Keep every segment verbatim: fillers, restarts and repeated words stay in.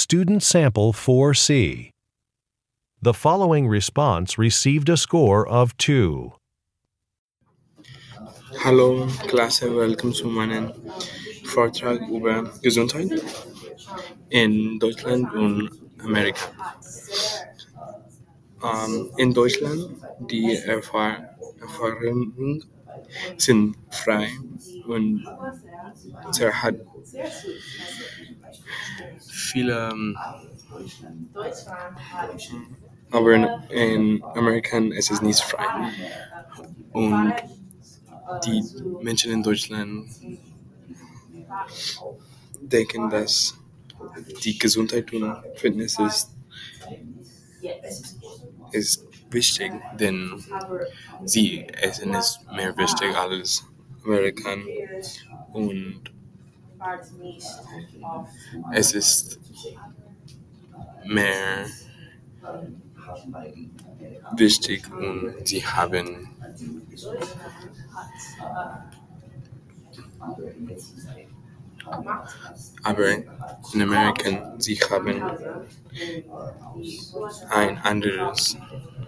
Student Sample four C. The following response received a score of two. Hallo Klasse, willkommen zu meinem Vortrag über Gesundheit in Deutschland und Amerika. Ähm, in Deutschland, die Erfahr Erfahrungen sind frei und er hat viele, ähm, aber in, in Amerika ist es nicht frei. Und die Menschen in Deutschland denken, dass die Gesundheit und Fitness ist, ist wichtig, denn sie essen ist mehr wichtig als Amerikan und es ist mehr wichtig und sie haben aber in Amerika sie haben ein anderes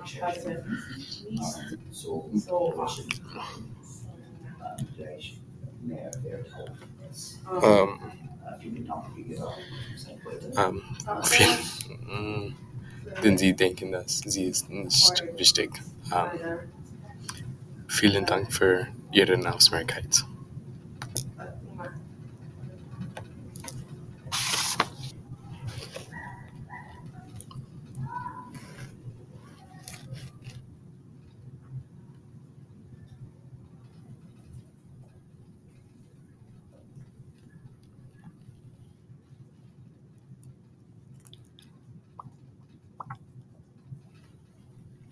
ähm, ähm, viel, mm, denn sie denken, dass sie ist nicht wichtig. Ähm, vielen Dank für Ihre Aufmerksamkeit.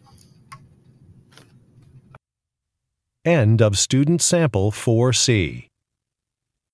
End of Student Sample four C.